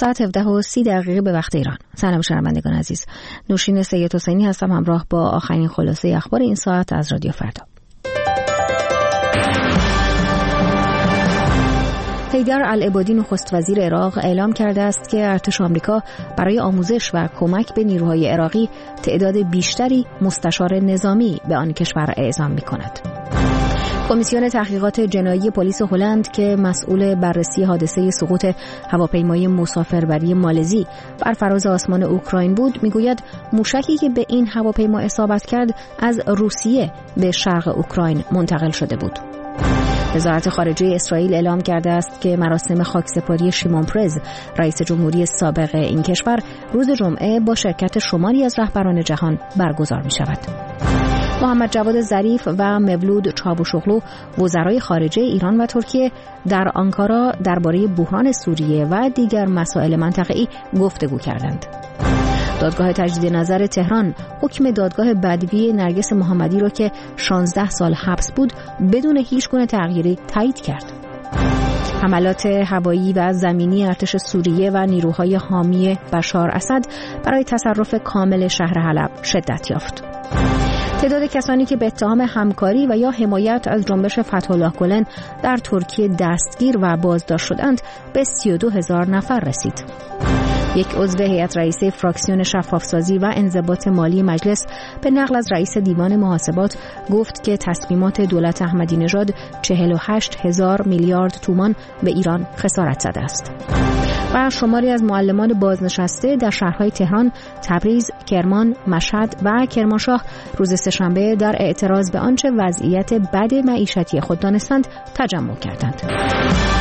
ساعت 17:30 به وقت ایران. سلام شنوندگان عزیز. نوشین سید حسینی هستم همراه با آخرین خلاصه اخبار این ساعت از رادیو فردا. حیدر العبادی نخست وزیر عراق اعلام کرده است که ارتش آمریکا برای آموزش و کمک به نیروهای عراقی تعداد بیشتری مستشار نظامی به آن کشور اعزام می‌کند. کمیسیون تحقیقات جنایی پلیس هلند که مسئول بررسی حادثه سقوط هواپیمای مسافربری مالزی بر فراز آسمان اوکراین بود میگوید موشکی که به این هواپیما اصابت کرد از روسیه به شرق اوکراین منتقل شده بود. وزارت خارجه اسرائیل اعلام کرده است که مراسم خاکسپاری شیمون پرز رئیس جمهوری سابق این کشور روز جمعه با شرکت شماری از رهبران جهان برگزار می شود. محمد جواد ظریف و مولود چاوشوغلو وزرای خارجه ایران و ترکیه در آنکارا درباره بحران سوریه و دیگر مسائل منطقه‌ای گفتگو کردند. دادگاه تجدید نظر تهران حکم دادگاه بدوی نرگس محمدی را که 16 سال حبس بود بدون هیچگونه تغییری تایید کرد. حملات هوایی و زمینی ارتش سوریه و نیروهای حامی بشار اسد برای تصرف کامل شهر حلب شدت یافت. تعداد کسانی که به اتهام همکاری و یا حمایت از جنبش فتح‌الله گلن در ترکیه دستگیر و بازداشت شدند به 32,000 نفر رسید. یک عضو هیئت رئیسه فراکسیون شفافسازی و انضباط مالی مجلس به نقل از رئیس دیوان محاسبات گفت که تصمیمات دولت احمدی نژاد 48,000 میلیارد تومان به ایران خسارت زده است. و شماری از معلمان بازنشسته در شهرهای تهران، تبریز، کرمان، مشهد و کرمانشاه روز سه‌شنبه در اعتراض به آنچه وضعیت بد معیشتی خود دانستند تجمع کردند.